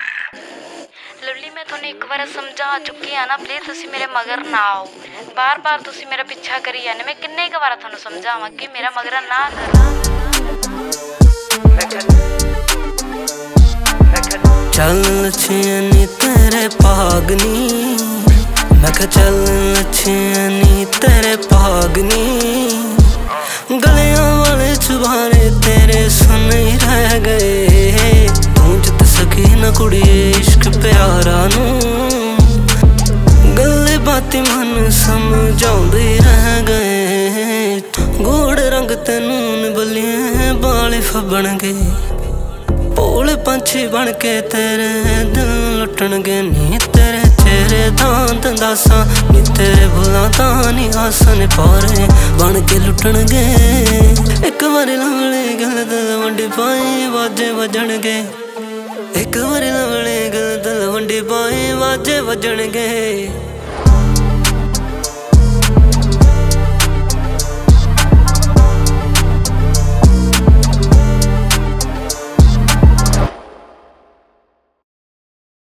Lovely मैं थोड़े एक बार समझा चुकी है ना, प्लीज तुसी मेरे मगर ना आओ। बार बार तुसी मेरा पीछा करी जाने, मैं किन्ने क बार थोनू समझावां कि मेरा मगर ना करो। चल अच्छी तेरे पागनी, मैं क्या चल अच्छी तेरे पागनी, गलियां वाले चुबारे तेरे सुन ही रह गए। तू जित सकी न कुड़ी इश्क प्यारा नू, गल्ले बाती मन समझाउंदे रह गए। गूढ़ रंग तेनू बलिए बाले फबणगे, भोले पंछी बन के तेरे दिल लुटणगे। नी तेरे चेहरे दांत दासा, नी तेरे भुलां दा नी आसन पारे बन के लुटणगे। एक बारी लवले गल दिल वंडी पाए वाजे वजणगे, एक बारी लवले गल दिल वंडी पाए वाजे वजणगे।